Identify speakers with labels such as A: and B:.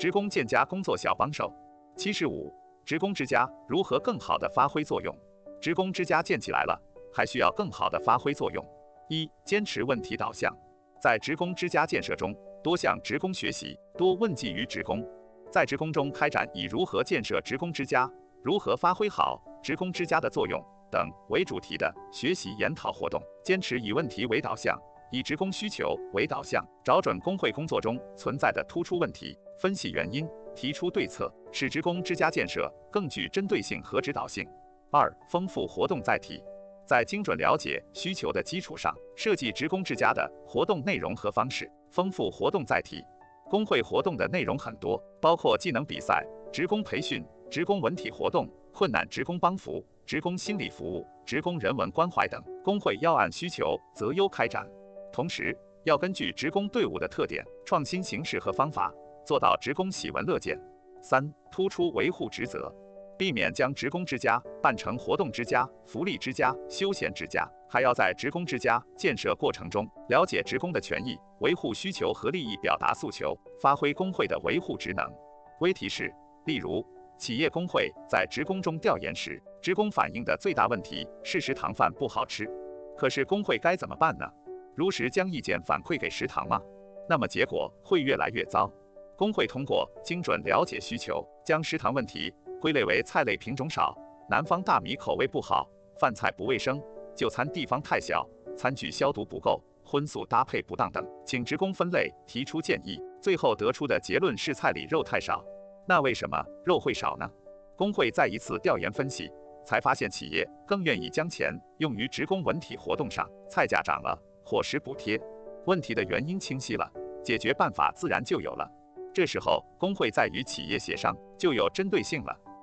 A: 职工建家工作小帮手。75、职工之家如何更好地发挥作用？职工之家建起来了，还需要更好地发挥作用。一、坚持问题导向。在职工之家建设中，多向职工学习，多问计于职工。在职工中开展以如何建设职工之家、如何发挥好职工之家的作用等为主题的学习研讨活动，坚持以问题为导向，以职工需求为导向，找准工会工作中存在的突出问题，分析原因，提出对策，使职工之家建设更具针对性和指导性。2、丰富活动载体。在精准了解需求的基础上，设计职工之家的活动内容和方式，丰富活动载体。工会活动的内容很多，包括技能比赛、职工培训、职工文体活动、困难职工帮扶、职工心理服务、职工人文关怀等。工会要按需求择优开展，同时要根据职工队伍的特点，创新形式和方法，做到职工喜闻乐见。3、突出维护职责。避免将职工之家办成活动之家、福利之家、休闲之家，还要在职工之家建设过程中了解职工的权益，维护需求和利益，表达诉求，发挥工会的维护职能。微提示：例如，企业工会在职工中调研时，职工反映的最大问题是食堂饭不好吃。可是工会该怎么办呢？如实将意见反馈给食堂吗？那么结果会越来越糟。工会通过精准了解需求，将食堂问题归类为菜类品种少、南方大米口味不好、饭菜不卫生、就餐地方太小、餐具消毒不够、荤素搭配不当等，请职工分类提出建议，最后得出的结论是菜里肉太少。那为什么肉会少呢？工会再一次调研分析，才发现企业更愿意将钱用于职工文体活动上，菜价涨了，伙食补贴。问题的原因清晰了，解决办法自然就有了。这时候工会在与企业协商，就有针对性了。